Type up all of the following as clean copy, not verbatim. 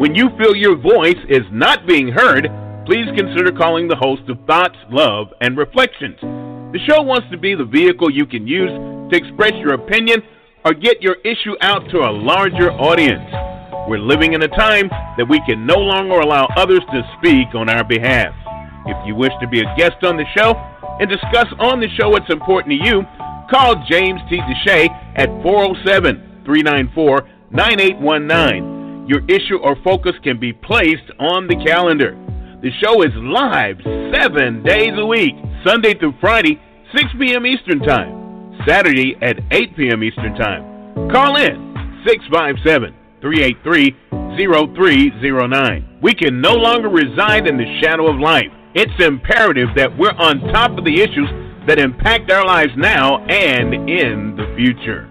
When you feel your voice is not being heard, please consider calling the host of Thoughts, Love, and Reflections. The show wants to be the vehicle you can use to express your opinion or get your issue out to a larger audience. We're living in a time that we can no longer allow others to speak on our behalf. If you wish to be a guest on the show and discuss on the show what's important to you, call James T. Deshay at 407-394-9819. Your issue or focus can be placed on the calendar. The show is live 7 days a week, Sunday through Friday, 6 p.m. Eastern Time, Saturday at 8 p.m. Eastern Time. Call in 657-383-0309. We can no longer reside in the shadow of life. It's imperative that we're on top of the issues that impact our lives now and in the future.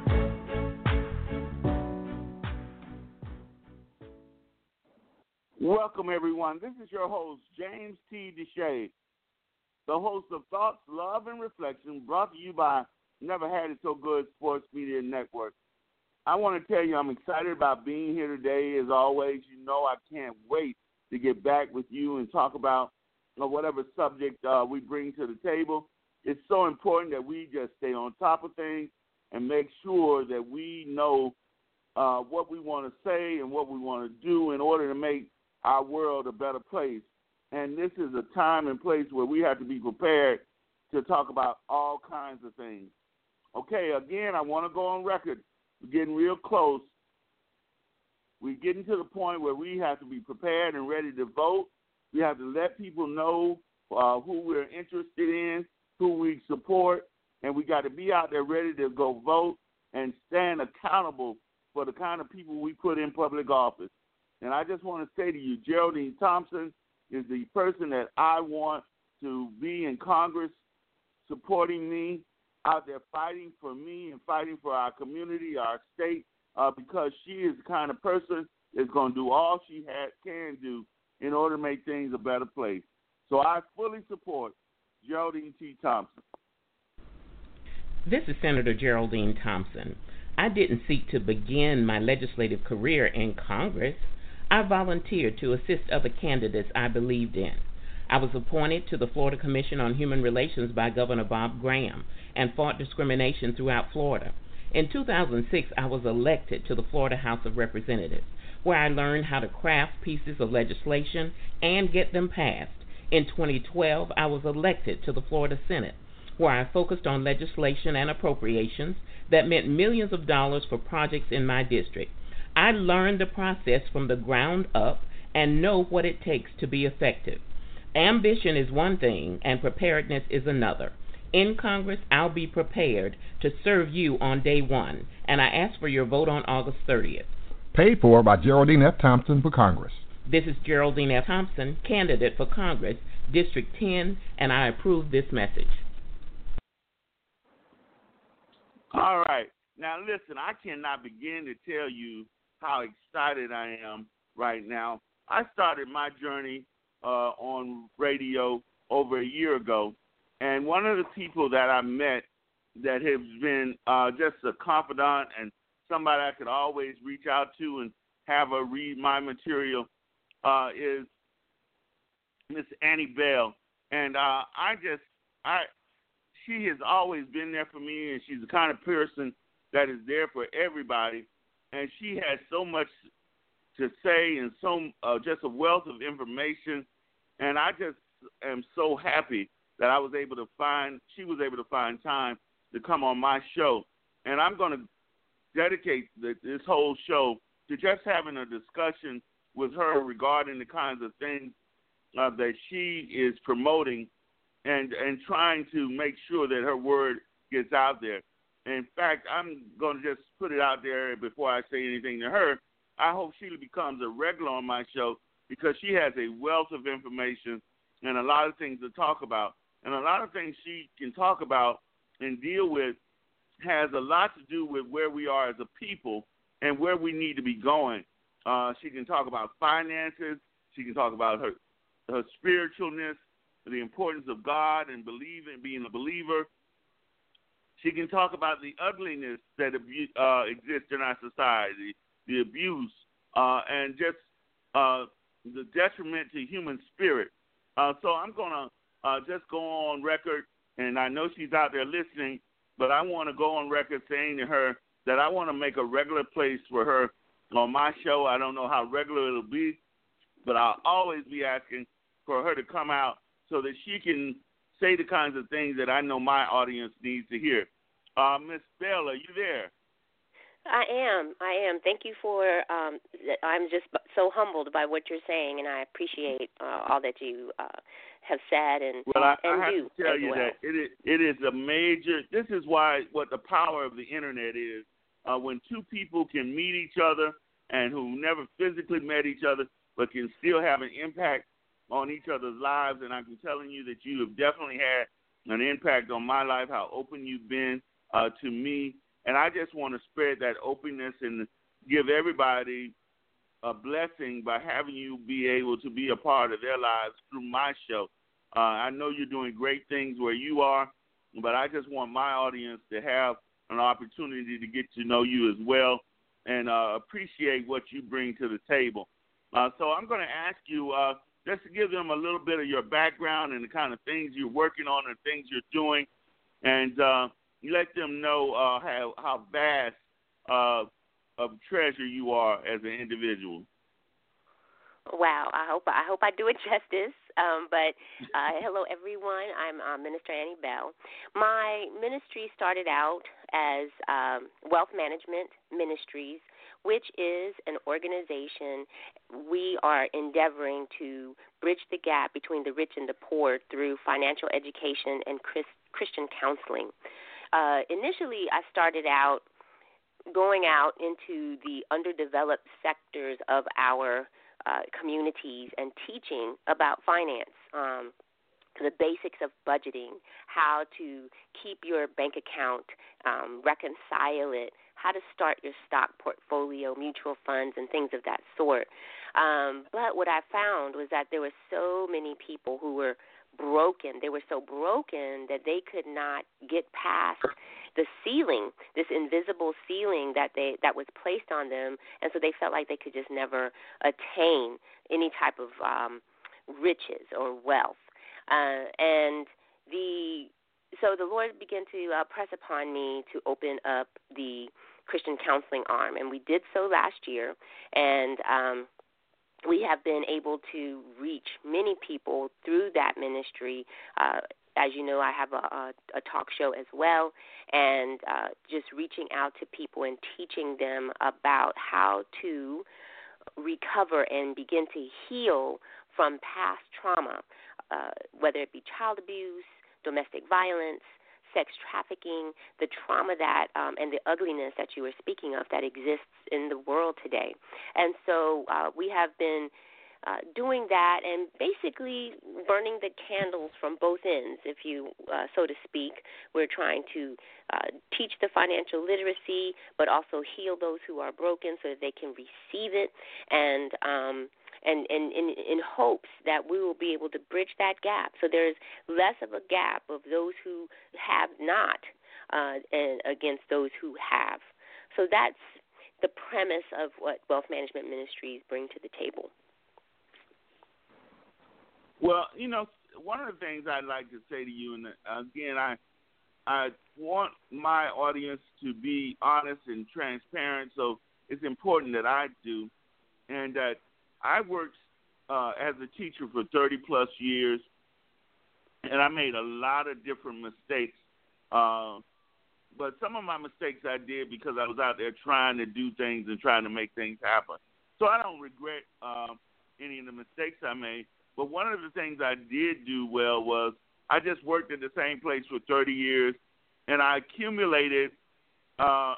Welcome, everyone. This is your host, James T. Deshay, the host of Thoughts, Love, and Reflection, brought to you by Never Had It So Good Sports Media Network. I want to tell you I'm excited about being here today. As always, you know I can't wait to get back with you and talk about whatever subject we bring to the table. It's so important that we just stay on top of things and make sure that we know what we want to say and what we want to do in order to make our world a better place. And this is a time and place where we have to be prepared to talk about all kinds of things. Okay, again, I want to go on record. We're getting real close. We're getting to the point where we have to be prepared and ready to vote. We have to let people know who we're interested in, who we support, and we got to be out there ready to go vote and stand accountable for the kind of people we put in public office. And I just want to say to you, Geraldine Thompson is the person that I want to be in Congress supporting me, out there fighting for me and fighting for our community, our state, because she is the kind of person that's going to do all she can do in order to make things a better place. So I fully support Geraldine T. Thompson. This is Senator Geraldine Thompson. I didn't seek to begin my legislative career in Congress. I volunteered to assist other candidates I believed in. I was appointed to the Florida Commission on Human Relations by Governor Bob Graham and fought discrimination throughout Florida. In 2006, I was elected to the Florida House of Representatives, where I learned how to craft pieces of legislation and get them passed. In 2012, I was elected to the Florida Senate, where I focused on legislation and appropriations that meant millions of dollars for projects in my district. I learned the process from the ground up and know what it takes to be effective. Ambition is one thing and preparedness is another. In Congress, I'll be prepared to serve you on day one, and I ask for your vote on August 30th. Paid for by Geraldine F. Thompson for Congress. This is Geraldine F. Thompson, candidate for Congress, District 10, and I approve this message. All right. Now, listen, I cannot begin to tell you how excited I am right now. I started my journey on radio over a year ago, and one of the people that I met that has been just a confidant and somebody I could always reach out to and have her read my material is Miss Annie Bell. And she has always been there for me, and she's the kind of person that is there for everybody. And she has so much to say and just a wealth of information. And I just am so happy that she was able to find time to come on my show. And I'm going to dedicate this whole show to just having a discussion with her regarding the kinds of things that she is promoting and trying to make sure that her word gets out there. In fact, I'm going to just put it out there before I say anything to her. I hope she becomes a regular on my show because she has a wealth of information and a lot of things to talk about. And a lot of things she can talk about and deal with has a lot to do with where we are as a people and where we need to be going. She can talk about finances. She can talk about her spiritualness, the importance of God and being a believer. She can talk about the ugliness that exists in our society, the abuse, and just the detriment to human spirit. So I'm going to just go on record, and I know she's out there listening, but I want to go on record saying to her that I want to make a regular place for her on my show. I don't know how regular it'll be, but I'll always be asking for her to come out so that she can say the kinds of things that I know my audience needs to hear. Miss Bell, are you there? I am. Thank you for, I'm just so humbled by what you're saying, and I appreciate all that you have said and well, I and have do to tell as you well. that it is a major, this is why, what the power of the internet is. When two people can meet each other and who never physically met each other but can still have an impact on each other's lives, and I'm telling you that you have definitely had an impact on my life, how open you've been to me. And I just want to spread that openness and give everybody a blessing by having you be able to be a part of their lives through my show. I know you're doing great things where you are, but I just want my audience to have an opportunity to get to know you as well and appreciate what you bring to the table. So I'm going to ask you just to give them a little bit of your background and the kind of things you're working on and things you're doing, and let them know how vast of treasure you are as an individual. Wow, I hope I do it justice. But hello, everyone. I'm Minister Annie Bell. My ministry started out as Wealth Management Ministries, which is an organization. We are endeavoring to bridge the gap between the rich and the poor through financial education and Christian counseling. Initially, I started out going out into the underdeveloped sectors of our communities and teaching about finance, the basics of budgeting, how to keep your bank account, reconcile it, how to start your stock portfolio, mutual funds, and things of that sort. But what I found was that there were so many people who were broken. They were so broken that they could not get past the ceiling, this invisible ceiling that was placed on them, and so they felt like they could just never attain any type of riches or wealth. So the Lord began to press upon me to open up the Christian counseling arm, and we did so last year, and we have been able to reach many people through that ministry. As you know, I have a talk show as well, and just reaching out to people and teaching them about how to recover and begin to heal from past trauma, whether it be child abuse, domestic violence, sex trafficking, the trauma that and the ugliness that you were speaking of that exists in the world today. And so we have been doing that and basically burning the candles from both ends, if you so to speak. We're trying to teach the financial literacy, but also heal those who are broken so that they can receive it, and in hopes that we will be able to bridge that gap. So there's less of a gap of those who have not and against those who have. So that's the premise of what Wealth Management Ministries bring to the table. Well, you know, one of the things I'd like to say to you, and again, I want my audience to be honest and transparent, so it's important that I do, and that I worked as a teacher for 30-plus years, and I made a lot of different mistakes. But some of my mistakes I did because I was out there trying to do things and trying to make things happen. So I don't regret any of the mistakes I made. But one of the things I did do well was I just worked at the same place for 30 years, and I accumulated a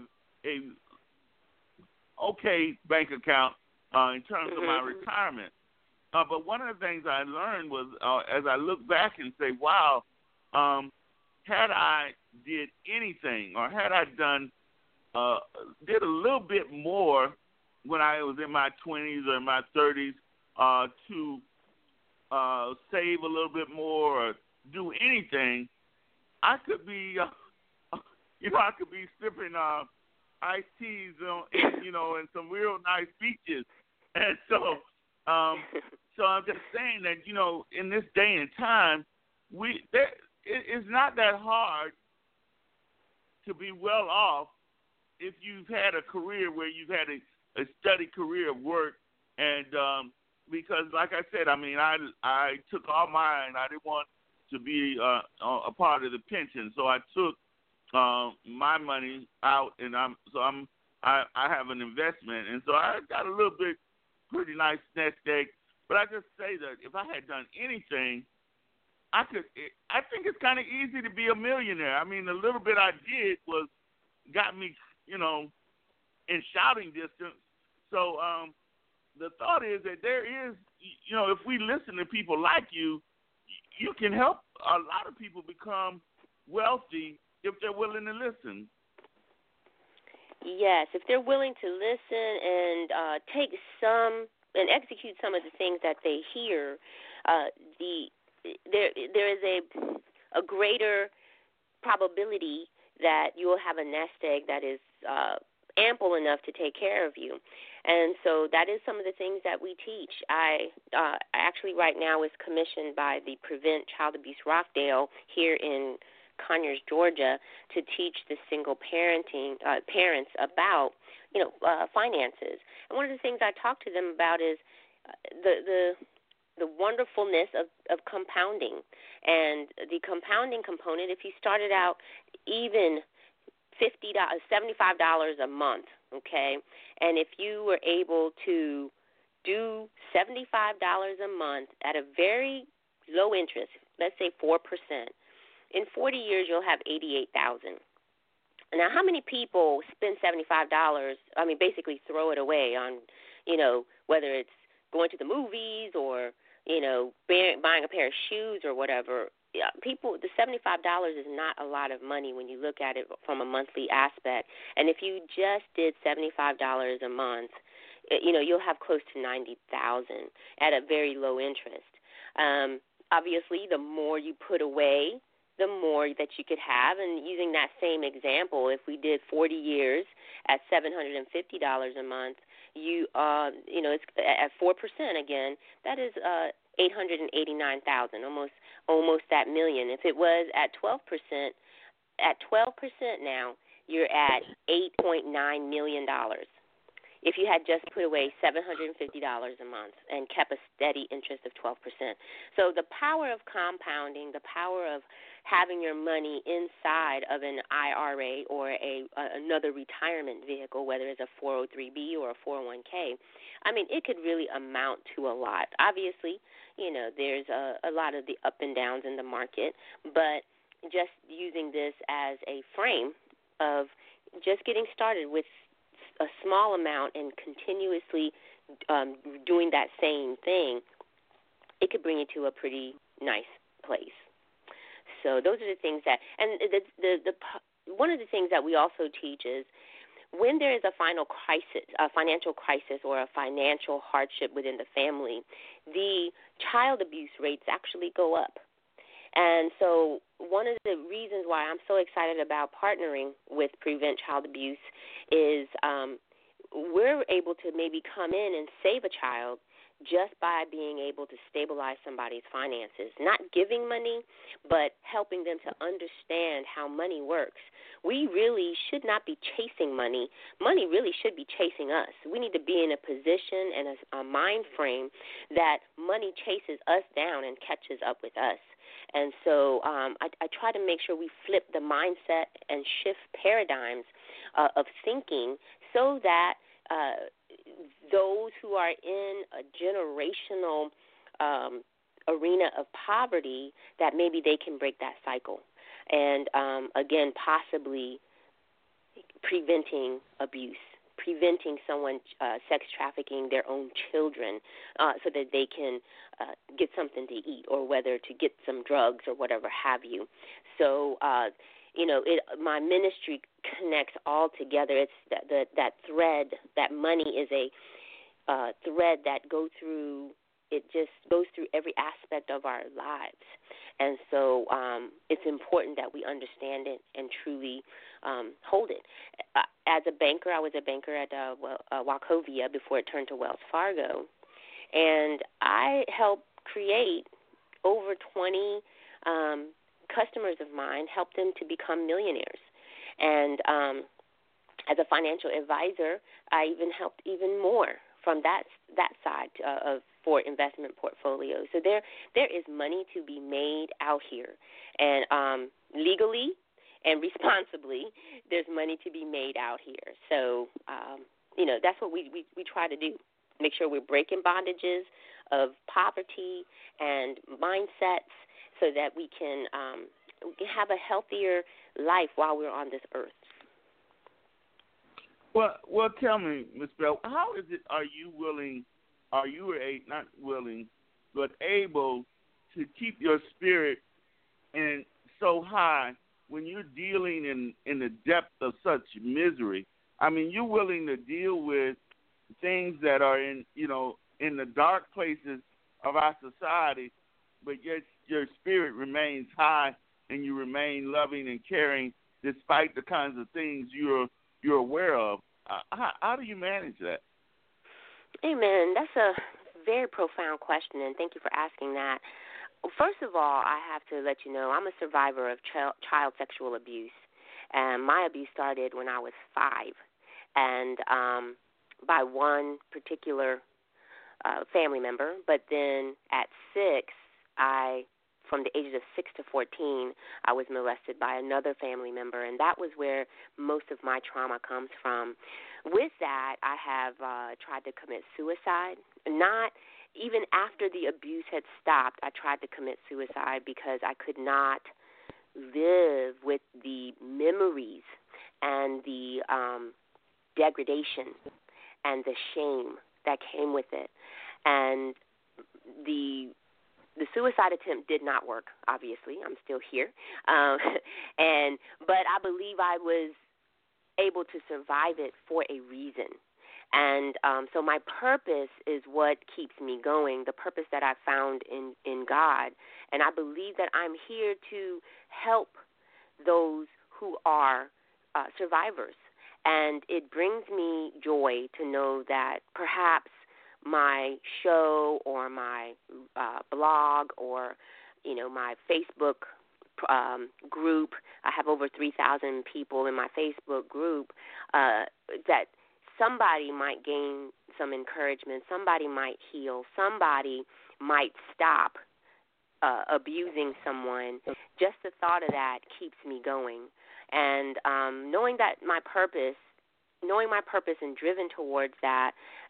okay bank account in terms of my retirement. But one of the things I learned was as I look back and say, wow, had I did anything or had I did a little bit more when I was in my 20s or in my 30s to save a little bit more or do anything, I could be, I could be sipping iced teas, in some real nice beaches. And so I'm just saying that, in this day and time, it's not that hard to be well off if you've had a career where you've had a steady career of work. And because, like I said, I took all mine. I didn't want to be a part of the pension, so I took my money out, and I have an investment, and so I got a little bit pretty nice nest egg. But I just say that if I had done anything, I think it's kind of easy to be a millionaire. I mean, the little bit I did got me, in shouting distance. So the thought is that there is, if we listen to people like you, you can help a lot of people become wealthy if they're willing to listen. Yes, if they're willing to listen and take some and execute some of the things that they hear, there is a greater probability that you will have a nest egg that is ample enough to take care of you. And so that is some of the things that we teach. I actually right now is commissioned by the Prevent Child Abuse Rockdale here in Conyers, Georgia, to teach the single parents about finances. And one of the things I talk to them about is the wonderfulness of compounding, and the compounding component. If you started out even $75 a month, okay, and if you were able to do $75 a month at a very low interest, let's say 4%, in 40 years you'll have $88,000. Now, how many people spend $75? Basically throw it away on, whether it's going to the movies or buying a pair of shoes or whatever. The $75 is not a lot of money when you look at it from a monthly aspect. And if you just did $75 a month, you'll have close to $90,000 at a very low interest. Obviously, the more you put away, the more that you could have. And using that same example, if we did 40 years at $750 a month, it's at 4% again. That is $889,000, almost that million. If it was at 12%, now you're at $8.9 million. If you had just put away $750 a month and kept a steady interest of 12%. So the power of compounding, the power of having your money inside of an IRA or another retirement vehicle, whether it's a 403B or a 401K, it could really amount to a lot. Obviously, there's a lot of the up and downs in the market, but just using this as a frame of just getting started with a small amount and continuously doing that same thing, it could bring you to a pretty nice place. So those are the things that, and the one of the things that we also teach is when there is a financial crisis or a financial hardship within the family, the child abuse rates actually go up. And so one of the reasons why I'm so excited about partnering with Prevent Child Abuse is we're able to maybe come in and save a child just by being able to stabilize somebody's finances, not giving money, but helping them to understand how money works. We really should not be chasing money. Money really should be chasing us. We need to be in a position and a mind frame that money chases us down and catches up with us. And so I try to make sure we flip the mindset and shift paradigms of thinking so that those who are in a generational arena of poverty, that maybe they can break that cycle. And, again, possibly preventing abuse, preventing someone sex trafficking their own children so that they can get something to eat or whether to get some drugs or whatever have you. So, my ministry connects all together. It's that thread, that money is a thread that go through it just goes through every aspect of our lives. And so it's important that we understand it and truly hold it. As a banker, I was a banker at Wachovia before it turned to Wells Fargo, and I helped create over 20 customers of mine, helped them to become millionaires. And as a financial advisor, I even helped even more from that side for investment portfolios. So there is money to be made out here, and legally and responsibly, there's money to be made out here. So that's what we try to do. Make sure we're breaking bondages of poverty and mindsets, so that we can have a healthier life while we're on this earth. Well, tell me, Ms. Bell, how is it? Are you not willing, but able to keep your spirit so high when you're dealing in the depth of such misery? I mean, you're willing to deal with things that are in the dark places of our society, but yet your spirit remains high and you remain loving and caring despite the kinds of things you're aware of. How do you manage that? Amen. That's a very profound question, and thank you for asking that. First of all, I have to let you know I'm a survivor of child sexual abuse, and my abuse started when I was 5, and by one particular family member. But then at 6, from the ages of 6 to 14, I was molested by another family member, and that was where most of my trauma comes from. With that, I have tried to commit suicide. Not even after the abuse had stopped, I tried to commit suicide because I could not live with the memories and the degradation and the shame that came with it. And the suicide attempt did not work, obviously. I'm still here. But I believe I was able to survive it for a reason. And so my purpose is what keeps me going, the purpose that I found in God. And I believe that I'm here to help those who are survivors. And it brings me joy to know that perhaps my show or my blog or, my Facebook group, I have over 3,000 people in my Facebook group, that somebody might gain some encouragement, somebody might heal, somebody might stop abusing someone. Just the thought of that keeps me going. And knowing my purpose and driven towards that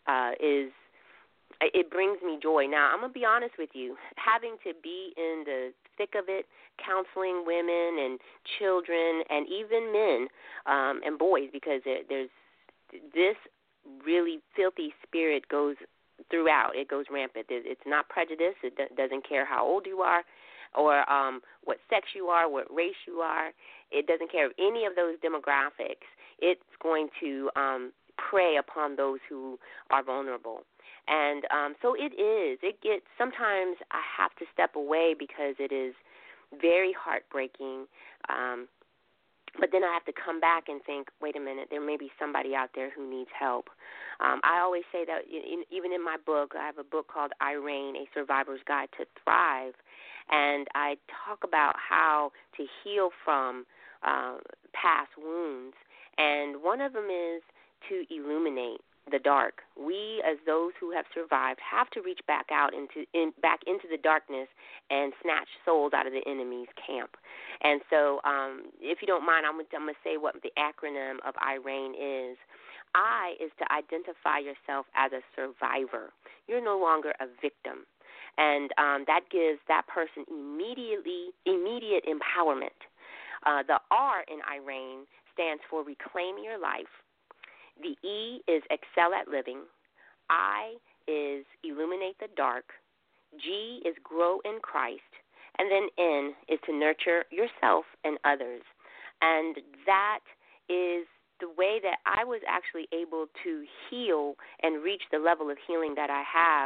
it brings me joy. Now, I'm going to be honest with you. Having to be in the thick of it, counseling women and children and even men and boys, because there's this really filthy spirit goes throughout. It goes rampant. It's not prejudice. It doesn't care how old you are or what sex you are, what race you are. It doesn't care of any of those demographics. It's going to prey upon those who are vulnerable. And so sometimes I have to step away because it is very heartbreaking. But then I have to come back and think, wait a minute, there may be somebody out there who needs help. I always say that even in my book, I have a book called Irene, A Survivor's Guide to Thrive, and I talk about how to heal from past wounds. And one of them is to illuminate the dark. We, as those who have survived, have to reach back out back into the darkness and snatch souls out of the enemy's camp. And so, if you don't mind, I'm going to say what the acronym of Irene is. I is to identify yourself as a survivor. You're no longer a victim. And that gives that person immediate empowerment. The R in Irene stands for reclaim your life. The E is excel at living. I is illuminate the dark. G is grow in Christ. And then N is to nurture yourself and others. And that is the way that I was actually able to heal and reach the level of healing that I have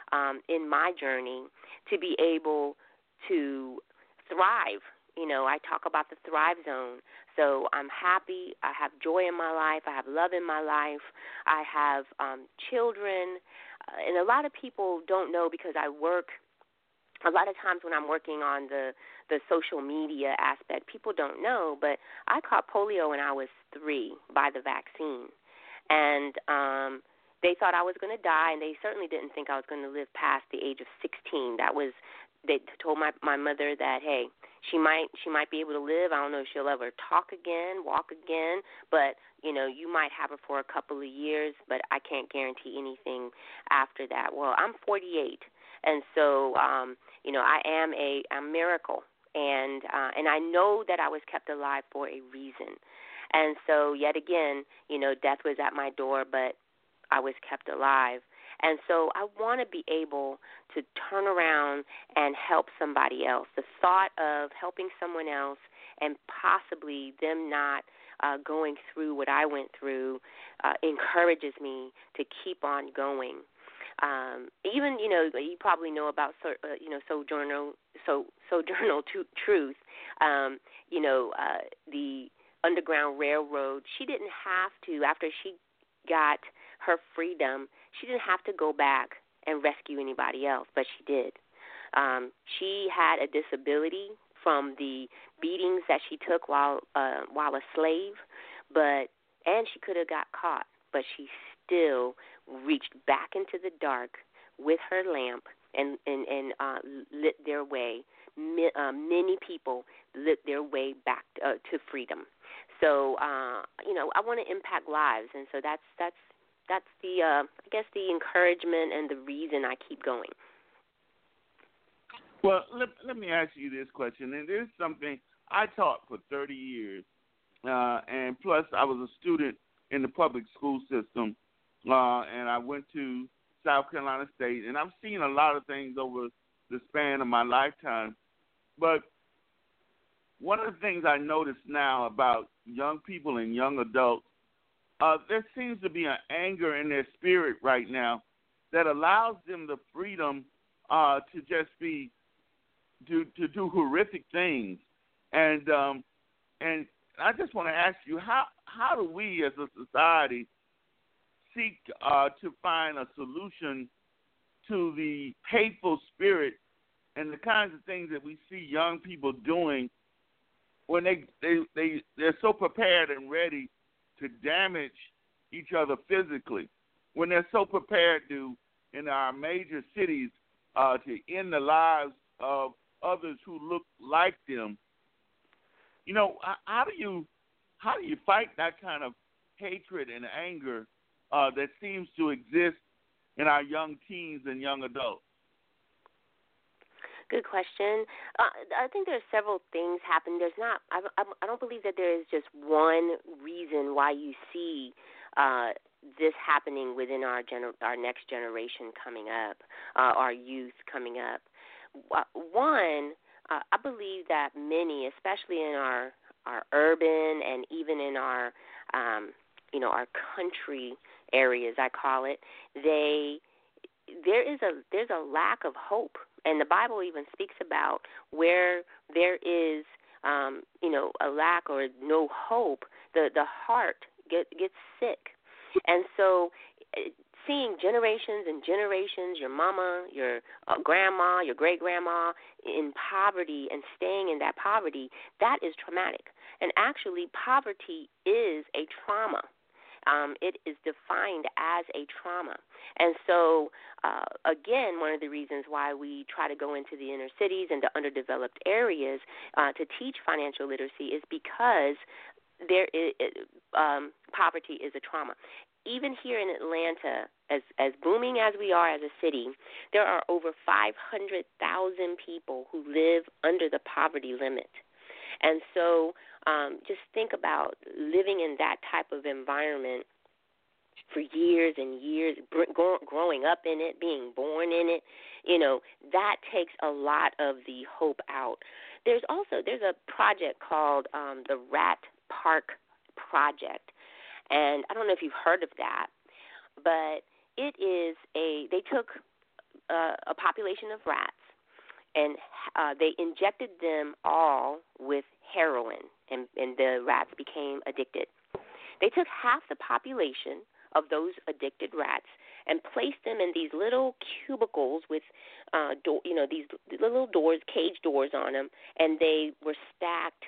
in my journey to be able to thrive. You know, I talk about the Thrive Zone. So I'm happy. I have joy in my life. I have love in my life. I have children. And a lot of people don't know because I work. A lot of times when I'm working on the social media aspect, people don't know, but I caught polio when I was 3 by the vaccine. And they thought I was going to die, and they certainly didn't think I was going to live past the age of 16. They told my mother that, hey, she might be able to live. I don't know if she'll ever talk again, walk again, but, you know, you might have her for a couple of years, but I can't guarantee anything after that. Well, I'm 48, and so, you know, I am a miracle, and I know that I was kept alive for a reason. And so, yet again, you know, death was at my door, but I was kept alive. And so I want to be able to turn around and help somebody else. The thought of helping someone else and possibly them not going through what I went through encourages me to keep on going. Even, you know, you probably know about, you know, Sojourner Truth, you know, the Underground Railroad. She didn't have to, after she got her freedom, she didn't have to go back and rescue anybody else, but she did. She had a disability from the beatings that she took while a slave, and she could have got caught, but she still reached back into the dark with her lamp and lit their way. Many people lit their way back to freedom. So, you know, I want to impact lives, and so that's the I guess the encouragement and the reason I keep going. Well, let me ask you this question, and this is something I taught for 30 years, and plus I was a student in the public school system, and I went to South Carolina State, and I've seen a lot of things over the span of my lifetime. But one of the things I notice now about young people and young adults, there seems to be an anger in their spirit right now that allows them the freedom to just to do horrific things. And I just want to ask you, how do we as a society seek to find a solution to the hateful spirit and the kinds of things that we see young people doing when they're so prepared and ready to damage each other physically, when they're so prepared to, in our major cities, to end the lives of others who look like them. You know, how do you fight that kind of hatred and anger that seems to exist in our young teens and young adults? Good question. I think there are several things happen. There's not. I don't believe that there is just one reason why you see this happening within our next generation coming up, our youth coming up. One, I believe that many, especially in our urban and even in our our country areas, I call it, there's a lack of hope. And the Bible even speaks about where there is, a lack or no hope, the heart gets sick. And so seeing generations and generations, your mama, your grandma, your great-grandma in poverty and staying in that poverty, that is traumatic. And actually, poverty is a trauma. It is defined as a trauma. And so, again, one of the reasons why we try to go into the inner cities and the underdeveloped areas to teach financial literacy is because poverty is a trauma. Even here in Atlanta, as booming as we are as a city, there are over 500,000 people who live under the poverty limit. And so just think about living in that type of environment for years and years, growing up in it, being born in it, that takes a lot of the hope out. There's a project called the Rat Park Project, and I don't know if you've heard of that, but it is they took a population of rats, and they injected them all with heroin, and the rats became addicted. They took half the population of those addicted rats and placed them in these little cubicles with, these little doors, cage doors on them, and they were stacked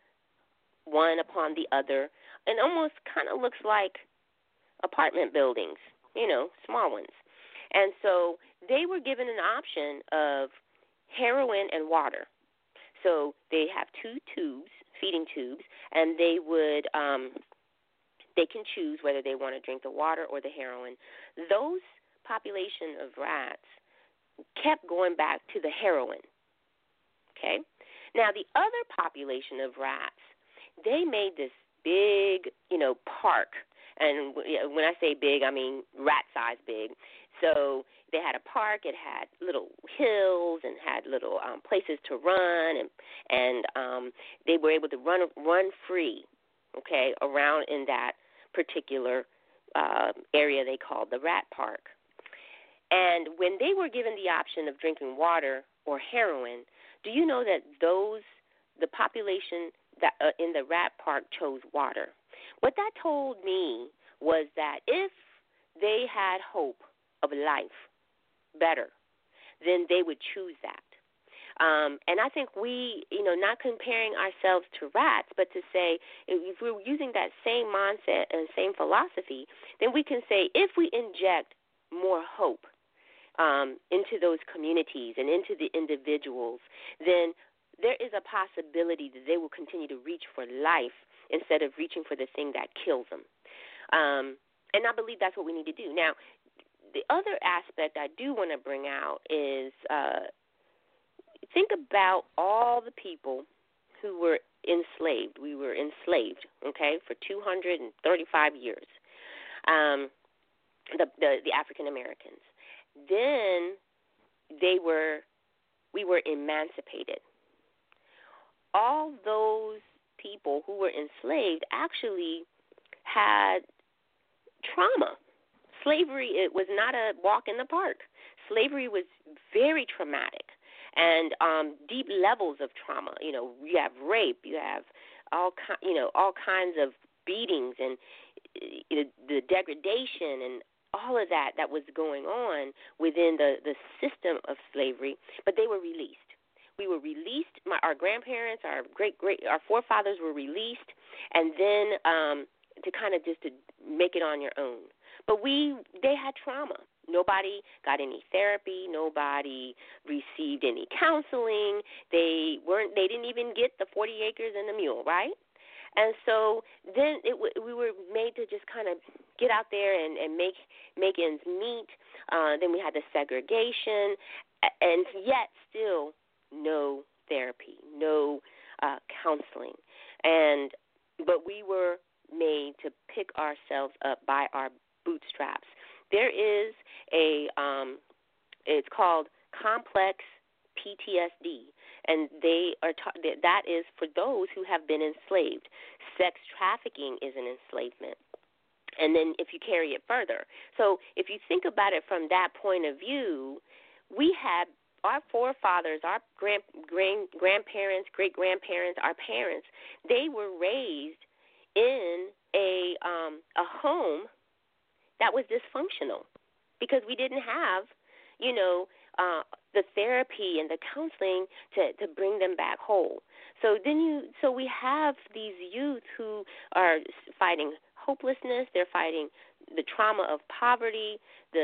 one upon the other, and almost kind of looks like apartment buildings, small ones. And so they were given an option of heroin and water. So they have 2 tubes, feeding tubes, and they would they can choose whether they want to drink the water or the heroin. Those population of rats kept going back to the heroin. Okay? Now the other population of rats, they made this big, park. And when I say big, I mean rat size big. So they had a park. It had little hills and had little places to run, and they were able to run free, okay, around in that particular area they called the rat park. And when they were given the option of drinking water or heroin, do you know that the population that in the rat park chose water? What that told me was that if they had hope of life better, then they would choose that. And I think we, not comparing ourselves to rats, but to say if we're using that same mindset and same philosophy, then we can say if we inject more hope into those communities and into the individuals, then there is a possibility that they will continue to reach for life instead of reaching for the thing that kills them. And I believe that's what we need to do. Now, the other aspect I do want to bring out is think about all the people who were enslaved. We were enslaved, okay, for 235 years, the African Americans. Then we were emancipated. All those people who were enslaved actually had trauma. Slavery, it was not a walk in the park. Slavery was very traumatic and deep levels of trauma. You have rape, you have all kinds of beatings and the degradation and all of that was going on within the system of slavery, but they were released. We were released. Our grandparents, our forefathers were released, and then to kind of just to make it on your own. But they had trauma. Nobody got any therapy. Nobody received any counseling. They didn't even get the 40 acres and the mule, right? And so then we were made to just kind of get out there and make ends meet. Then we had the segregation, and yet still no therapy, no counseling. But we were made to pick ourselves up by our bootstraps. There is it's called complex PTSD, and that is for those who have been enslaved. Sex trafficking is an enslavement. And then if you carry it further. So if you think about it from that point of view, we had our forefathers, our grandparents, great-grandparents, our parents, they were raised in a home that was dysfunctional because we didn't have, the therapy and the counseling to bring them back whole. So we have these youth who are fighting hopelessness. They're fighting the trauma of poverty,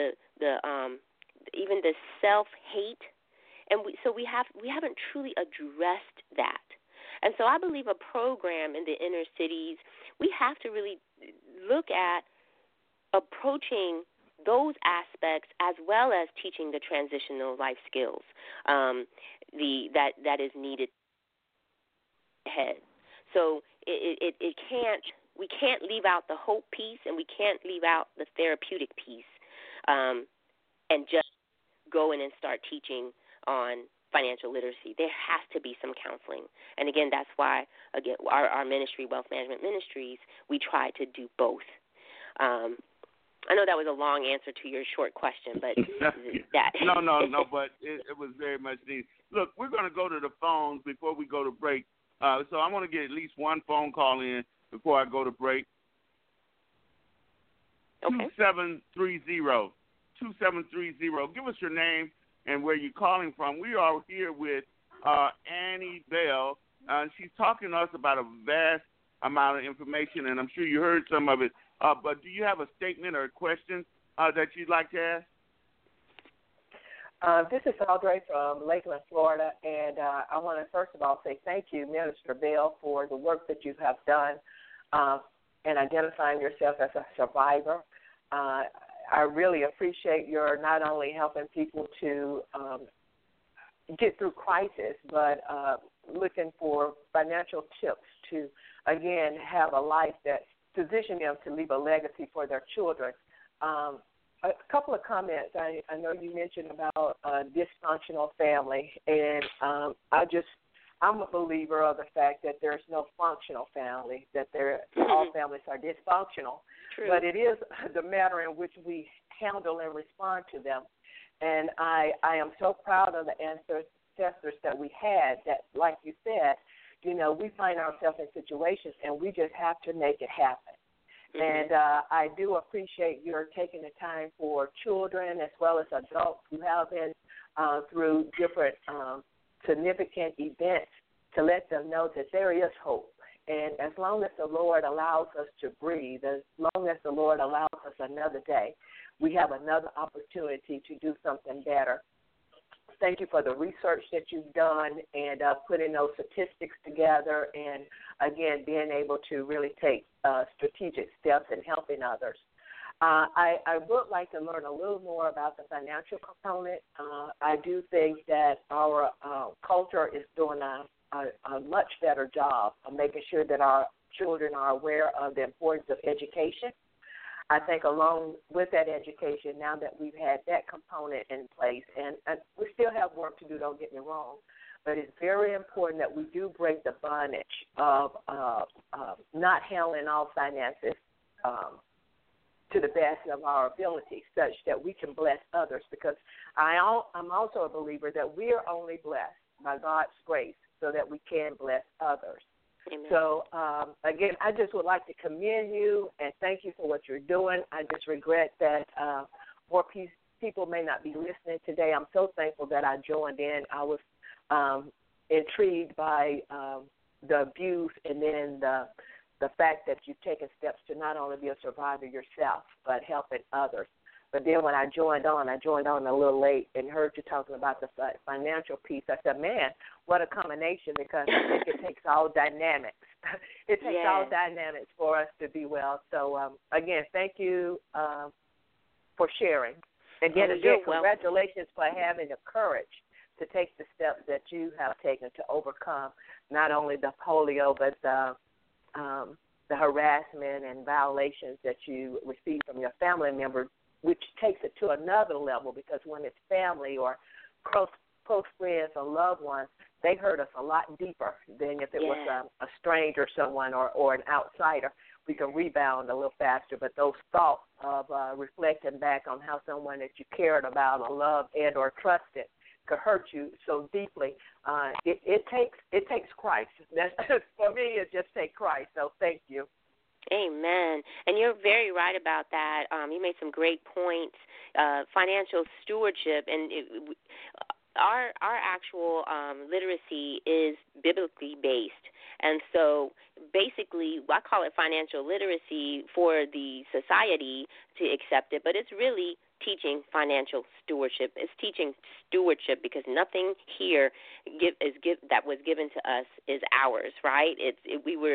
even the self-hate, and we haven't truly addressed that. And so I believe a program in the inner cities, we have to really look at approaching those aspects as well as teaching the transitional life skills that is needed ahead. So we can't leave out the hope piece, and we can't leave out the therapeutic piece, and just go in and start teaching on financial literacy. There has to be some counseling. And again, that's why, our ministry, Wealth Management Ministries, we try to do both. I know that was a long answer to your short question, but that. No, but it was very much needed. Look, we're going to go to the phones before we go to break. So I want to get at least one phone call in before I go to break. Okay. 2730. 2730. Give us your name and where you're calling from. We are here with Annie Bell. She's talking to us about a vast amount of information, and I'm sure you heard some of it. But do you have a statement or a question that you'd like to ask? This is Audrey from Lakeland, Florida, and I want to first of all say thank you, Minister Bell, for the work that you have done in identifying yourself as a survivor. I really appreciate your not only helping people to get through crisis, but looking for financial tips to, again, have a life that position them to leave a legacy for their children. A couple of comments. I know you mentioned about a dysfunctional family, and I'm a believer of the fact that there's no functional family, that all families are dysfunctional. True. But it is the manner in which we handle and respond to them. And I am so proud of the ancestors that we had that, like you said, we find ourselves in situations and we just have to make it happen. Mm-hmm. And I do appreciate your taking the time for children as well as adults who have been through different significant events to let them know that there is hope. And as long as the Lord allows us to breathe, as long as the Lord allows us another day, we have another opportunity to do something better. Thank you for the research that you've done and putting those statistics together and, again, being able to really take strategic steps in helping others. I would like to learn a little more about the financial component. I do think that our culture is doing a much better job of making sure that our children are aware of the importance of education. I think along with that education, now that we've had that component in place, and we still have work to do, don't get me wrong, but it's very important that we do break the bondage of not handling all finances to the best of our ability, such that we can bless others, because I'm also a believer that we are only blessed by God's grace so that we can bless others. Amen. So, again, I just would like to commend you and thank you for what you're doing. I just regret that more people may not be listening today. I'm so thankful that I joined in. I was intrigued by the abuse and then the fact that you've taken steps to not only be a survivor yourself, but helping others. But then when I joined on a little late and heard you talking about the financial piece. I said, man, what a combination, because I think it takes all dynamics. It takes all dynamics for us to be well. So, again, thank you for sharing. Again, congratulations for having the courage to take the steps that you have taken to overcome not only the polio, but the harassment and violations that you received from your family members, which takes it to another level, because when it's family or close friends or loved ones, they hurt us a lot deeper than if it was a stranger, someone, or an outsider. We can rebound a little faster, but those thoughts of reflecting back on how someone that you cared about or loved and or trusted could hurt you so deeply, it takes Christ. For me, it just takes Christ, so thank you. Amen. And you're very right about that. You made some great points. Financial stewardship, and our actual literacy is biblically based. And so basically I call it financial literacy for the society to accept it, but it's really teaching financial stewardship. It's teaching stewardship, because nothing here that was given to us is ours, right? We were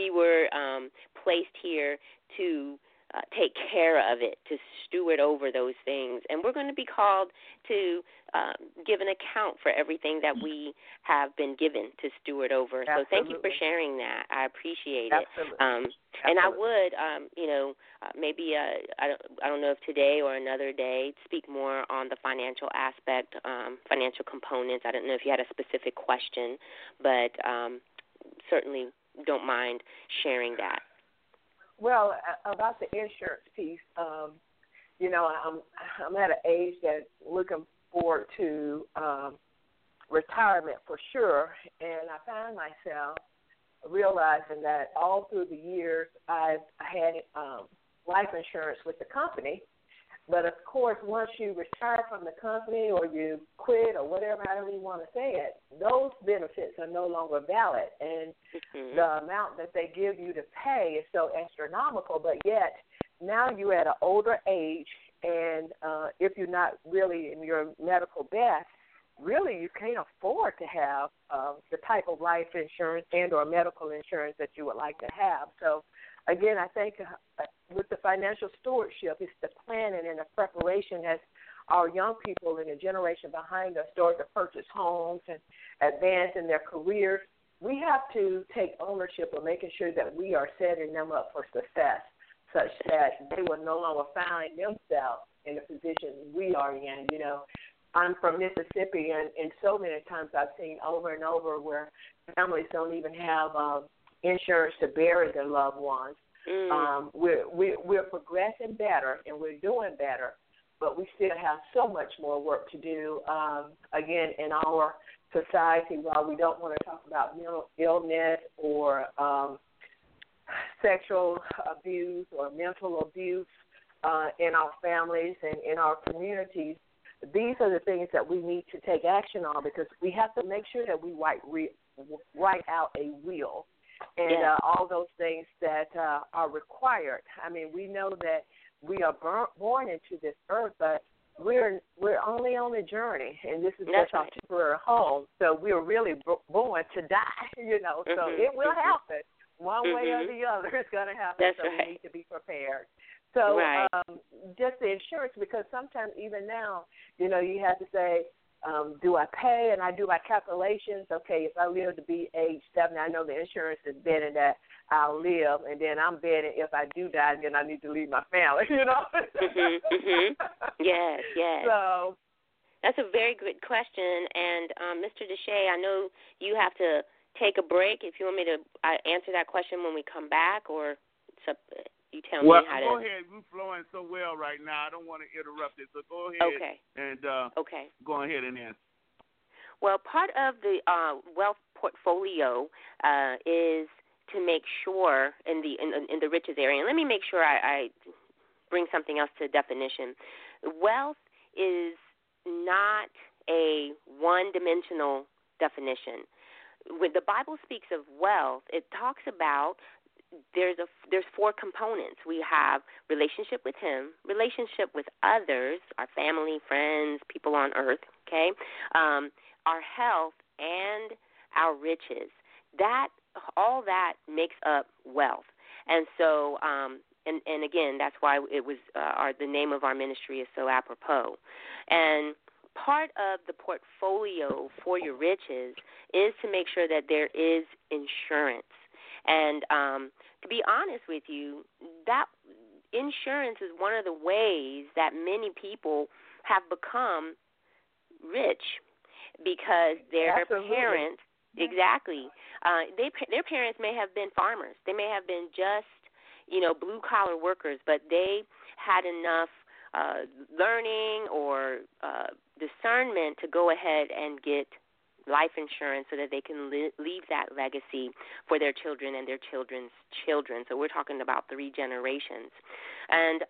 placed here to take care of it, to steward over those things. And we're going to be called to give an account for everything that we have been given to steward over. Absolutely. So thank you for sharing that. I appreciate it. Absolutely. And I would, maybe I don't know if today or another day, speak more on the financial aspect, financial components. I don't know if you had a specific question, but certainly don't mind sharing that. Well, about the insurance piece, I'm at an age that's looking forward to retirement for sure, and I find myself realizing that all through the years I've had life insurance with the company. But, of course, once you retire from the company or you quit or whatever, however you want to say it, those benefits are no longer valid. And the amount that they give you to pay is so astronomical, but yet now you're at an older age, and if you're not really in your medical best, really you can't afford to have the type of life insurance and or medical insurance that you would like to have. So, again, I think with the financial stewardship, it's the planning and the preparation as our young people in the generation behind us start to purchase homes and advance in their careers. We have to take ownership of making sure that we are setting them up for success, such that they will no longer find themselves in the position we are in. I'm from Mississippi, and so many times I've seen over and over where families don't even have insurance to bury their loved ones. We're progressing better, and we're doing better, but we still have so much more work to do, again, in our society. While we don't want to talk about mental illness or sexual abuse or mental abuse in our families and in our communities, these are the things that we need to take action on, because we have to make sure that we write out a will and all those things that are required. I mean, we know that we are born into this earth, but we're only on a journey, and this is just our temporary home. So we're really born to die, So it will happen. One way or the other, it's going to happen. We need to be prepared. So just the insurance, because sometimes even now, you have to say, do I pay? And I do my calculations. Okay, if I live to be age 70, I know the insurance is betting that I'll live, and then I'm betting if I do die, then I need to leave my family, Yes. So that's a very good question. And, Mr. Deshay, I know you have to take a break. If you want me to answer that question when we come back, or it's up, you tell me how to. Go ahead. We're flowing so well right now. I don't want to interrupt it, so go ahead and go ahead and answer. Well, part of the wealth portfolio is to make sure in the riches area. And let me make sure I bring something else to definition. Wealth is not a one-dimensional definition. When the Bible speaks of wealth, it talks about there's four components. We have relationship with Him, relationship with others, our family, friends, people on earth, okay, our health, and our riches. All that makes up wealth. And so, and again, that's why it was the name of our ministry is so apropos. And part of the portfolio for your riches is to make sure that there is insurance. And to be honest with you, that insurance is one of the ways that many people have become rich, because their parents, their parents may have been farmers. They may have been just, blue-collar workers, but they had enough learning or discernment to go ahead and get life insurance so that they can leave that legacy for their children and their children's children. So we're talking about 3 generations. And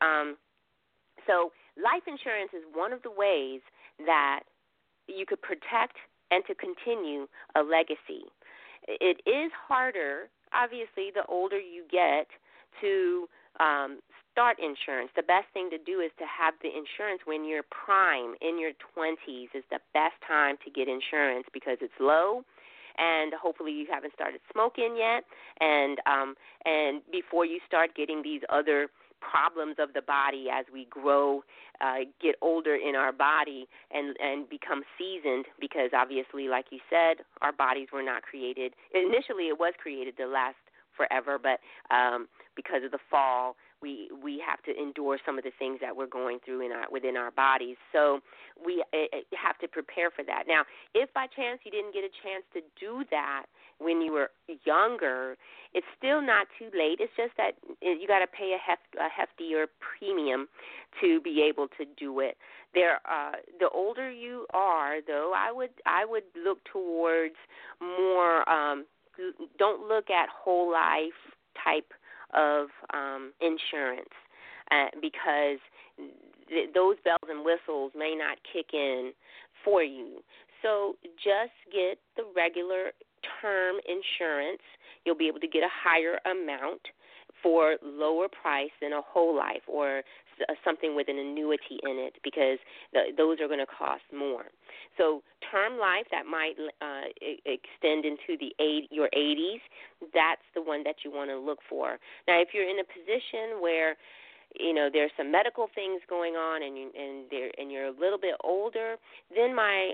so life insurance is one of the ways that you could protect and to continue a legacy. It is harder, obviously, the older you get to start insurance. The best thing to do is to have the insurance when you're prime, in your 20s is the best time to get insurance, because it's low, and hopefully you haven't started smoking yet, and before you start getting these other problems of the body as we grow, get older in our body and become seasoned, because obviously, like you said, our bodies were not created. Initially, it was created to last forever, but because of the fall, we have to endure some of the things that we're going through within our bodies. So we have to prepare for that. Now, if by chance you didn't get a chance to do that when you were younger, it's still not too late. It's just that you got to pay a heftier premium to be able to do it. The older you are, though, I would look towards more. Don't look at whole life type of insurance because those bells and whistles may not kick in for you. So just get the regular term insurance. You'll be able to get a higher amount for lower price than a whole life or something with an annuity in it, because those are going to cost more. So term life, that might extend into your 80s, that's the one that you want to look for. Now, if you're in a position where there's some medical things going on and you're a little bit older, then my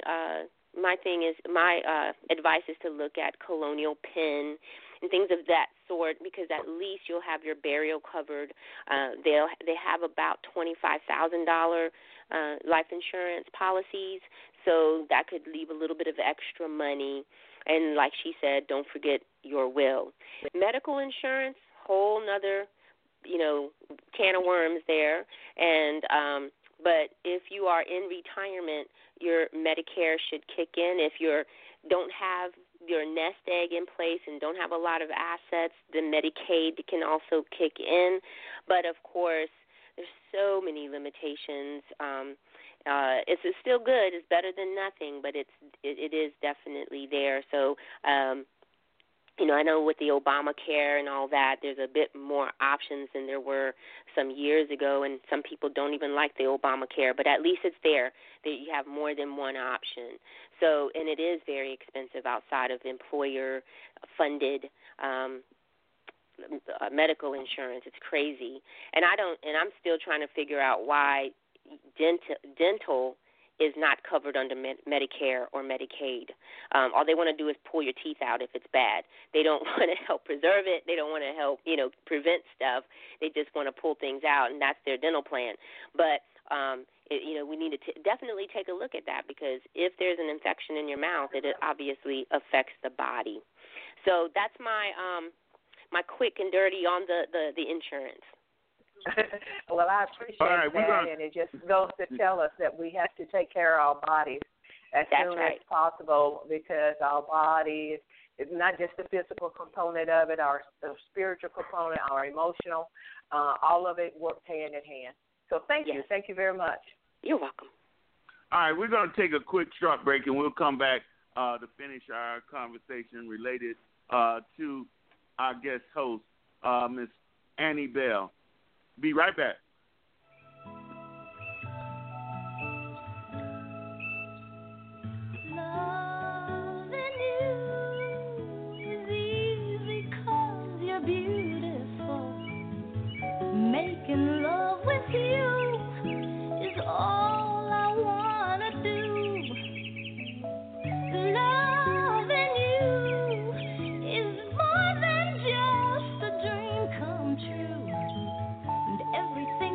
advice is to look at Colonial Penn and things of that sort, because at least you'll have your burial covered. They have about $25,000 life insurance policies, so that could leave a little bit of extra money. And like she said, don't forget your will. Medical insurance, whole nother can of worms there. And but if you are in retirement, your Medicare should kick in. If you don't have your nest egg in place and don't have a lot of assets, the Medicaid can also kick in. But, of course, there's so many limitations. It's still good. It's better than nothing, but it is definitely there. So, I know with the Obamacare and all that, there's a bit more options than there were some years ago, and some people don't even like the Obamacare, but at least it's there, that you have more than one option. So, and it is very expensive outside of employer-funded medical insurance. It's crazy. And I'm still trying to figure out why dental is not covered under Medicare or Medicaid. All they want to do is pull your teeth out if it's bad. They don't want to help preserve it. They don't want to help, prevent stuff. They just want to pull things out, and that's their dental plan. But, we need to definitely take a look at that, because if there's an infection in your mouth, it obviously affects the body. So that's my my quick and dirty on the insurance. Well, I appreciate that, and it just goes to tell us that we have to take care of our bodies as soon as possible, because our bodies, it's not just the physical component of it, our spiritual component, our emotional, all of it work hand in hand. So thank you. Thank you very much. You're welcome. All right, we're going to take a quick short break, and we'll come back to finish our conversation related to our guest host, Miss Annie Bell. Be right back. Loving you is easy 'cause you're beautiful. Making love with you is all I wanna do. Loving you is more than just a dream come true. Everything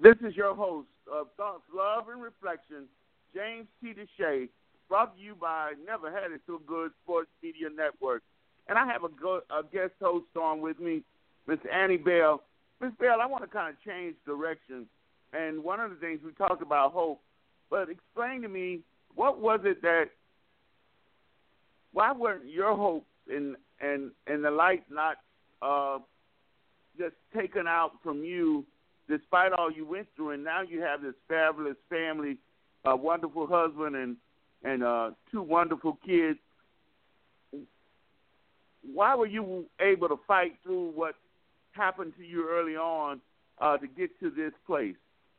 This is your host of Thoughts, Love, and Reflection, James T. Deshay, brought to you by Never Had It So Good Sports Media Network. And I have a guest host on with me, Miss Annie Bell. Miss Bell, I want to kind of change direction. And one of the things we talked about hope, but explain to me, what was it that, why weren't your hopes and the light not just taken out from you despite all you went through, and now you have this fabulous family, a wonderful husband and two wonderful kids. Why were you able to fight through what happened to you early on to get to this place?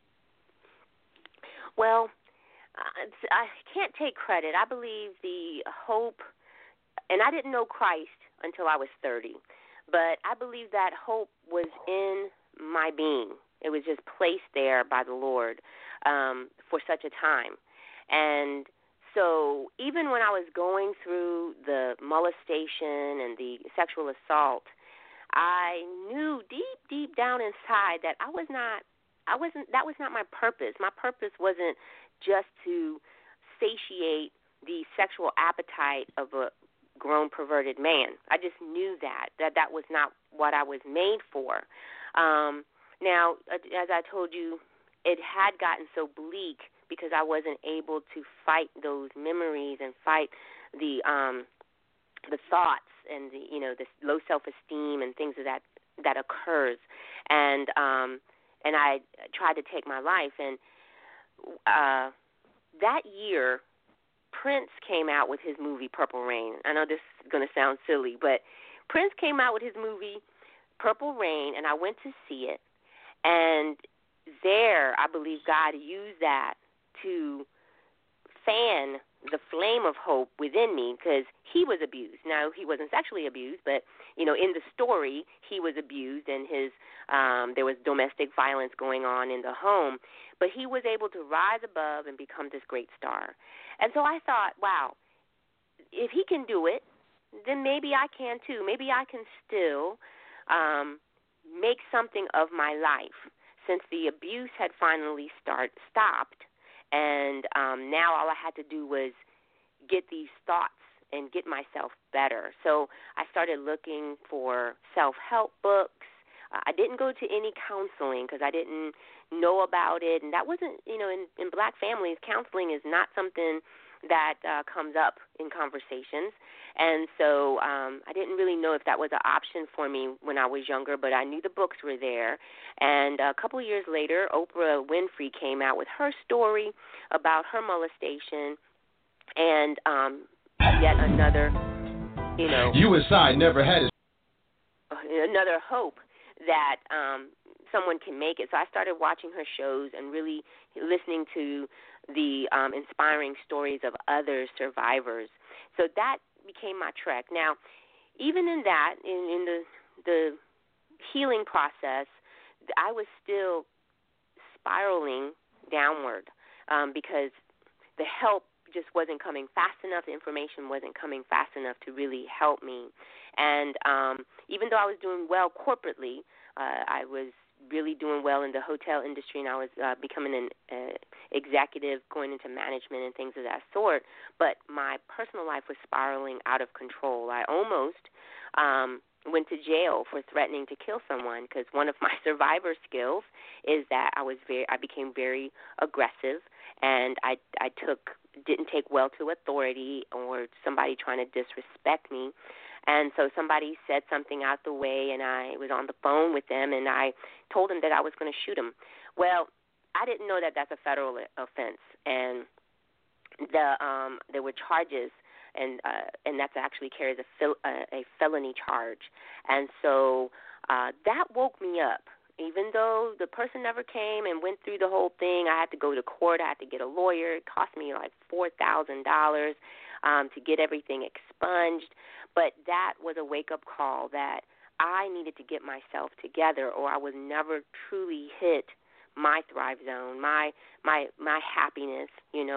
Well, I can't take credit. I believe the hope, and I didn't know Christ until I was 30, but I believe that hope was in my being. It was just placed there by the Lord for such a time. And so even when I was going through the molestation and the sexual assault, I knew deep down inside that that was not my purpose. My purpose wasn't just to satiate the sexual appetite of a grown, perverted man. I just knew that was not what I was made for. Now, as I told you, it had gotten so bleak because I wasn't able to fight those memories and fight the thoughts and the low self-esteem and things of that occurs. And I tried to take my life. And that year, Prince came out with his movie Purple Rain. I know this is going to sound silly, but Prince came out with his movie Purple Rain, and I went to see it. And there, I believe God used that to fan the flame of hope within me, because he was abused. Now, he wasn't sexually abused, but, in the story, he was abused, and there was domestic violence going on in the home. But he was able to rise above and become this great star. And so I thought, wow, if he can do it, then maybe I can too. Maybe I can still make something of my life, since the abuse had finally stopped, and now all I had to do was get these thoughts and get myself better. So I started looking for self-help books. I didn't go to any counseling because I didn't know about it, and that wasn't, in black families, counseling is not something that comes up in conversations. And so I didn't really know if that was an option for me when I was younger, but I knew the books were there. And a couple of years later, Oprah Winfrey came out with her story about her molestation, and yet another, USI never had it. Another hope that someone can make it. So I started watching her shows and really listening to the inspiring stories of other survivors. So that became my trek. Now, even in that, in the healing process, I was still spiraling downward because the help just wasn't coming fast enough. The information wasn't coming fast enough to really help me. And even though I was doing well corporately, I was really doing well in the hotel industry, and I was becoming an executive, going into management and things of that sort. But my personal life was spiraling out of control. I almost went to jail for threatening to kill someone, because one of my survivor skills is that I became very aggressive, and I didn't take well to authority or somebody trying to disrespect me. And so somebody said something out the way, and I was on the phone with them, and I told them that I was going to shoot them. Well, I didn't know that that's a federal offense, and there were charges, and that actually carries a felony charge. And so that woke me up. Even though the person never came and went through the whole thing, I had to go to court. I had to get a lawyer. It cost me like $4,000 to get everything expunged. But that was a wake-up call that I needed to get myself together, or I would never truly hit my thrive zone, my happiness,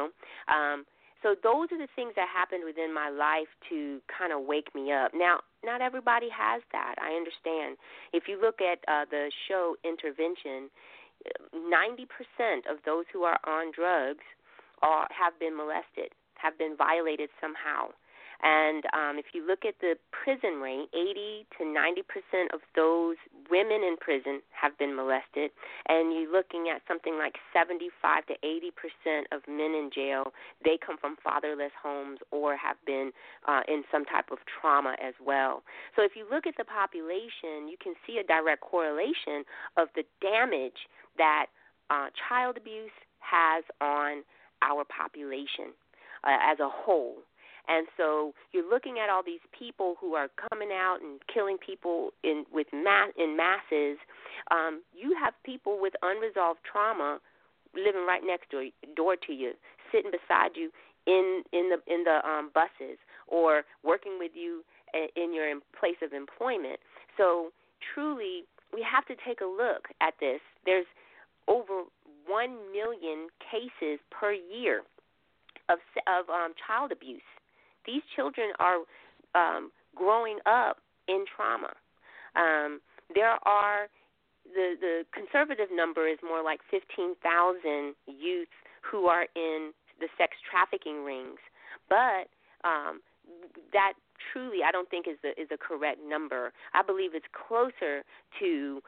So those are the things that happened within my life to kind of wake me up. Now, not everybody has that. I understand. If you look at the show Intervention, 90% of those who are on drugs have been molested, have been violated somehow. And if you look at the prison rate, 80 to 90% of those women in prison have been molested, and you're looking at something like 75 to 80% of men in jail, they come from fatherless homes or have been in some type of trauma as well. So if you look at the population, you can see a direct correlation of the damage that child abuse has on our population as a whole. And so you're looking at all these people who are coming out and killing people in masses. You have people with unresolved trauma living right next door to you, sitting beside you in the buses, or working with you in your place of employment. So truly, we have to take a look at this. There's over 1 million cases per year of child abuse. These children are growing up in trauma. There are the conservative number is more like 15,000 youth who are in the sex trafficking rings, but that truly I don't think is a correct number. I believe it's closer to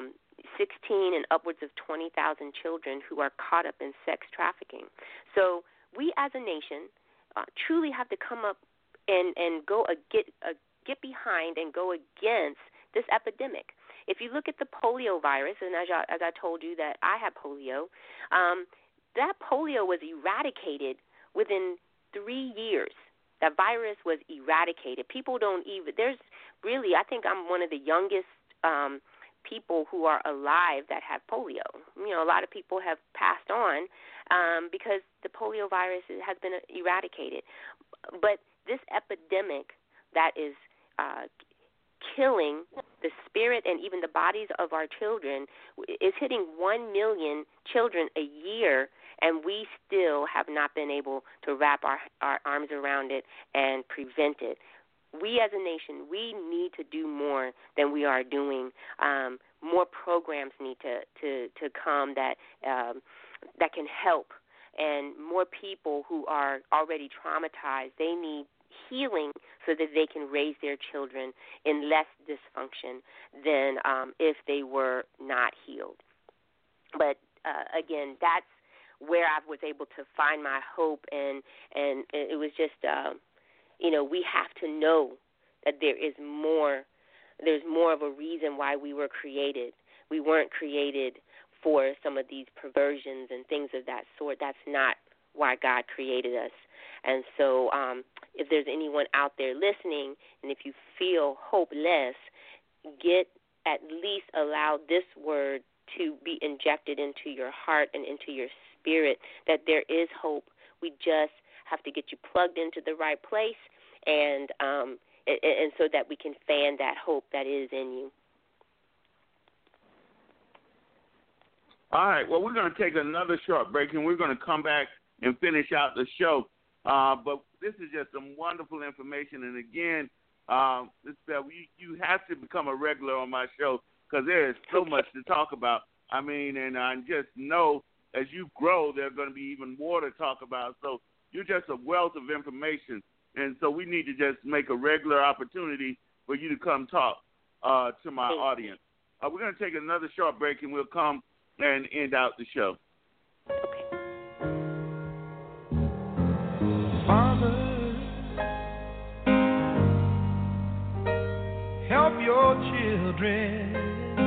16 and upwards of 20,000 children who are caught up in sex trafficking. So we as a nation truly have to come up and get behind and go against this epidemic. If you look at the polio virus, and as I told you that I have polio, that polio was eradicated within 3 years. That virus was eradicated. People don't even, there's really, I think I'm one of the youngest people who are alive that have polio. You know, a lot of people have passed on because the polio virus has been eradicated. But this epidemic that is killing the spirit and even the bodies of our children is hitting 1 million children a year, and we still have not been able to wrap our arms around it and prevent it. We as a nation, we need to do more than we are doing. More programs need to come that can help, and more people who are already traumatized, they need healing so that they can raise their children in less dysfunction than if they were not healed. But again, that's where I was able to find my hope, and it was just we have to know that there's more of a reason why we were created. We weren't created for some of these perversions and things of that sort. That's not why God created us. And so if there's anyone out there listening, and if you feel hopeless, at least allow this word to be injected into your heart and into your spirit, that there is hope. We just have to get you plugged into the right place, and so that we can fan that hope that is in you. All right. Well, we're going to take another short break, and we're going to come back and finish out the show. But this is just some wonderful information. And again, you have to become a regular on my show because there is so much to talk about. I mean, and I just know as you grow, there's going to be even more to talk about. So you're just a wealth of information. And so we need to just make a regular opportunity for you to come talk to my audience. We're going to take another short break, and we'll come and end out the show. Father, help your children,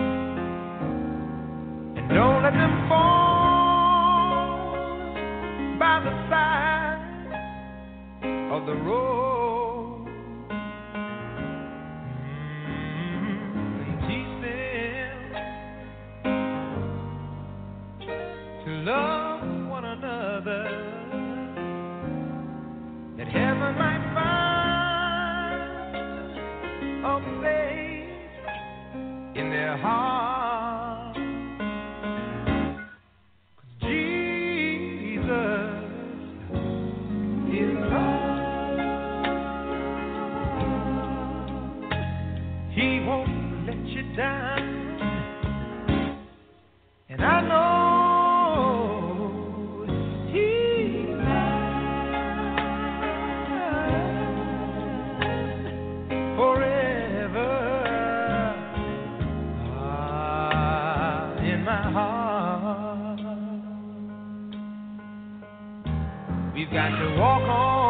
and don't let them fall by the side of the road. Teach them to love one another, that heaven might find a place in their hearts. 'Cause Jesus is love. He won't let you down, and I know We've got to walk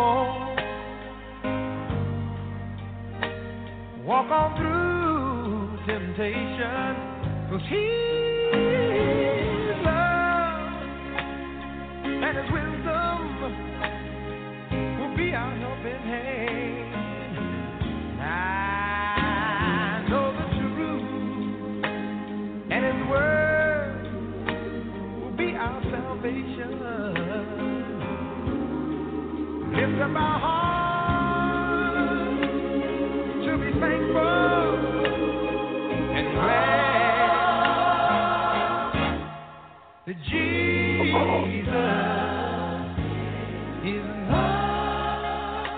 on through temptation, 'cause His love and His wisdom will be our helping hand. I know the truth, and His word will be our salvation. Lift up our hearts to be thankful and glad that Jesus is love.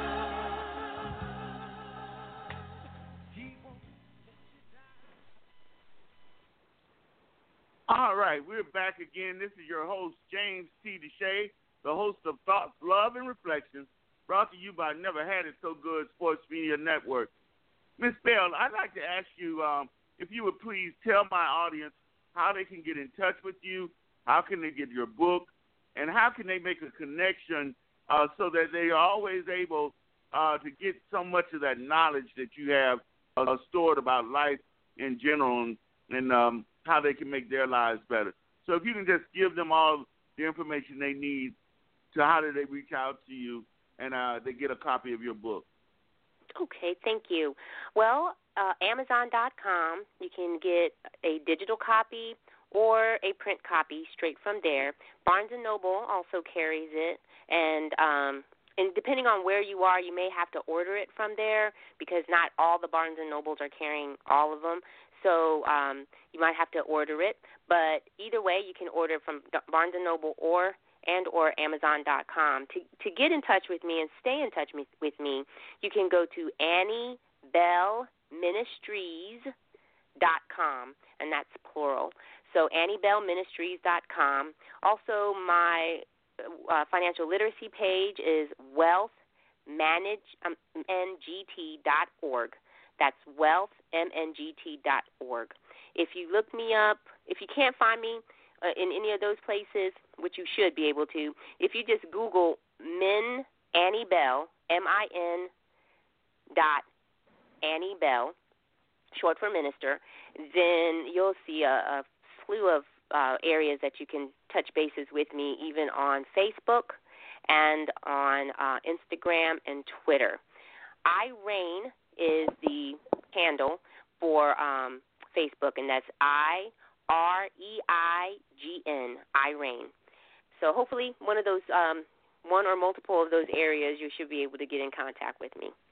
All right, we're back again. This is your host, James T. Deshay, the host of Thoughts, Love, and Reflections, brought to you by Never Had It So Good Sports Media Network. Ms. Bell, I'd like to ask you if you would please tell my audience how they can get in touch with you, how can they get your book, and how can they make a connection so that they are always able to get so much of that knowledge that you have stored about life in general and how they can make their lives better. So if you can just give them all the information they need to how do they reach out to you and they get a copy of your book. Okay, thank you. Well, Amazon.com, you can get a digital copy or a print copy straight from there. Barnes & Noble also carries it, and depending on where you are, you may have to order it from there because not all the Barnes & Nobles are carrying all of them. So you might have to order it. But either way, you can order it from Barnes & Noble or Amazon.com. To get in touch with me and stay in touch with me, you can go to AnnieBellMinistries.com, and that's plural. So AnnieBellMinistries.com. Also, my financial literacy page is wealthmanageMNGT.org. That's wealthmngt.org. If you look me up, if you can't find me in any of those places, which you should be able to, if you just Google Annie Bell, MIN Annie Bell, short for minister, then you'll see a slew of areas that you can touch bases with me, even on Facebook and on Instagram and Twitter. iReign is the handle for Facebook, and that's IREIGN, iReign. So hopefully one of those, one or multiple of those areas, you should be able to get in contact with me.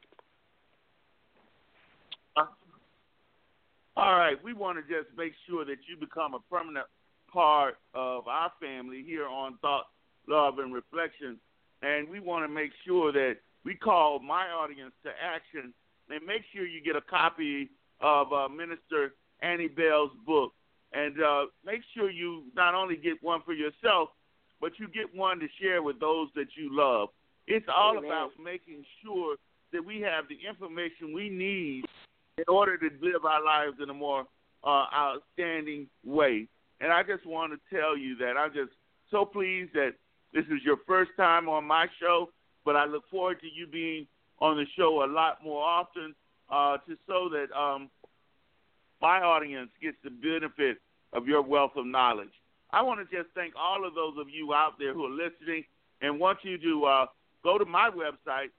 All right, we want to just make sure that you become a permanent part of our family here on Thought, Love, and Reflection, and we want to make sure that we call my audience to action and make sure you get a copy of Minister Annie Bell's book. And make sure you not only get one for yourself, but you get one to share with those that you love. It's all about making sure that we have the information we need in order to live our lives in a more outstanding way. And I just want to tell you that I'm just so pleased that this is your first time on my show, but I look forward to you being on the show a lot more often so that my audience gets the benefit of your wealth of knowledge. I want to just thank all of those of you out there who are listening and want you to go to my website,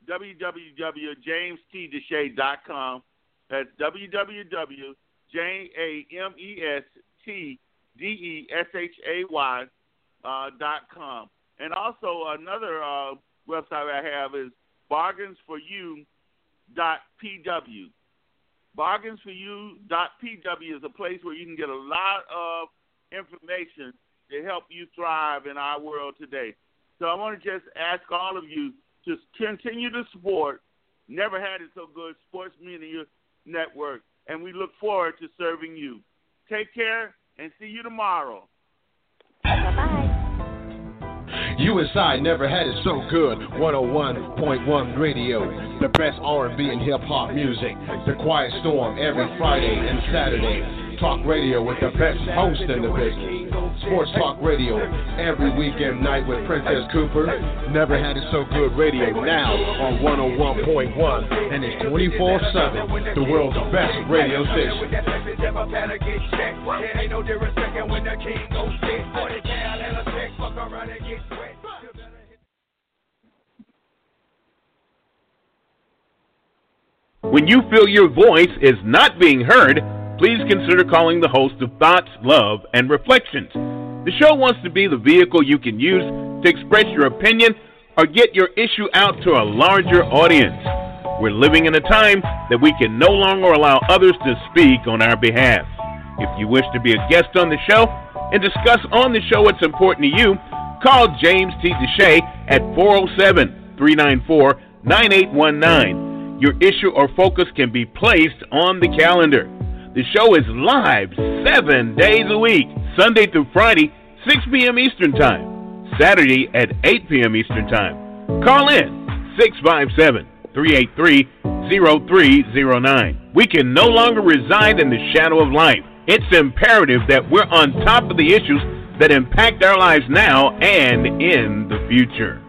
www.jamestdeshay.com. That's www.jamestdeshay.com. And also another website I have is bargainsforyou.pw. Bargainsforyou.pw is a place where you can get a lot of information to help you thrive in our world today. So I want to just ask all of you to continue to support Never Had It So Good Sports Media Network, and we look forward to serving you. Take care and see you tomorrow. Bye-bye. USI Never Had It So Good, 101.1 Radio. The best R&B and hip-hop music. The Quiet Storm every Friday and Saturday. Talk radio with the best host in the business. Sports Talk Radio every weekend night with Princess Cooper. Never had it so good radio now on 101.1, and it's 24/7, the world's best radio station. When you feel your voice is not being heard, please consider calling the host of Thoughts, Love, and Reflections. The show wants to be the vehicle you can use to express your opinion or get your issue out to a larger audience. We're living in a time that we can no longer allow others to speak on our behalf. If you wish to be a guest on the show and discuss on the show what's important to you, call James T. Deshay at 407-394-9819. Your issue or focus can be placed on the calendar. The show is live 7 days a week, Sunday through Friday, 6 p.m. Eastern Time, Saturday at 8 p.m. Eastern Time. Call in 657-383-0309. We can no longer reside in the shadow of life. It's imperative that we're on top of the issues that impact our lives now and in the future.